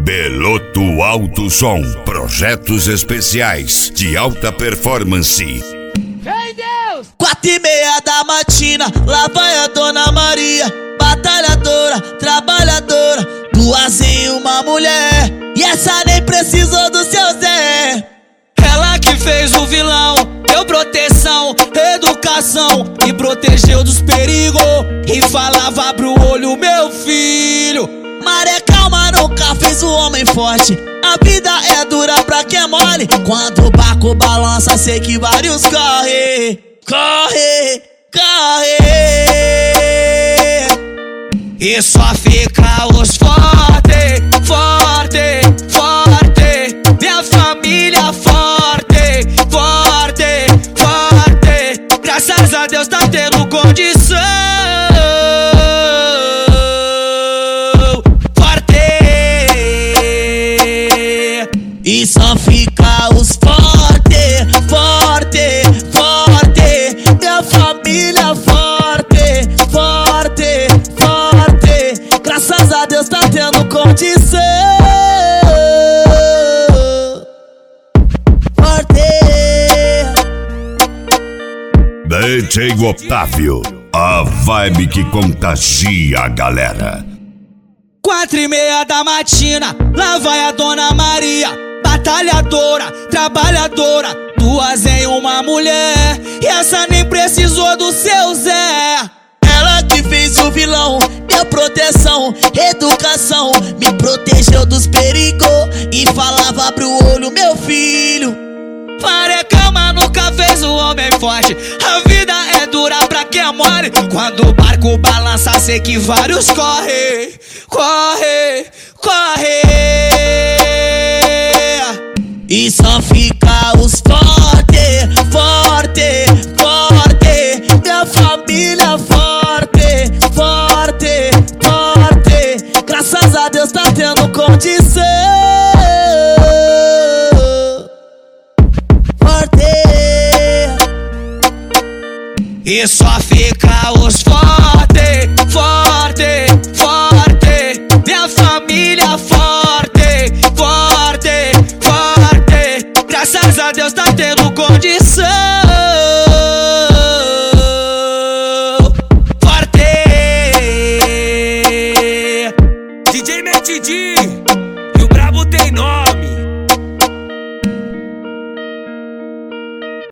Beloto Alto Som, projetos especiais de alta performance. Vem Deus! 4:30 da matina, lá vai a Dona Maria, batalhadora, trabalhadora, duas em uma mulher, e essa nem precisou do seu Zé. Ela que fez o vilão, deu proteção, educação, e protegeu dos perigos, e falava pro olho, meu filho. Maré calma nunca fez o homem forte, a vida é dura pra quem é mole. Quando o barco balança, sei que vários corre, corre, corre. E só fica os forte, forte, forte. Minha família forte, forte, forte. Graças a Deus tá tendo condição. E só fica os forte, forte, forte. Minha família forte, forte, forte. Graças a Deus tá tendo condição. Forte. DJ Otávio, a vibe que contagia a galera. 4:30 da matina, lá vai a Dona Maria, batalhadora, trabalhadora, duas em uma mulher, e essa nem precisou do seu Zé. Ela que fez o vilão, deu proteção, educação, me protegeu dos perigos, e falava pro olho, meu filho. Maré calma nunca fez o homem forte, a vida é dura pra quem é mole. Quando o barco balança, sei que vários corre, corre, corre. E só fica os forte, forte, forte. Minha família forte, forte, forte. Graças a Deus tá tendo condição. Forte. E só fica os forte.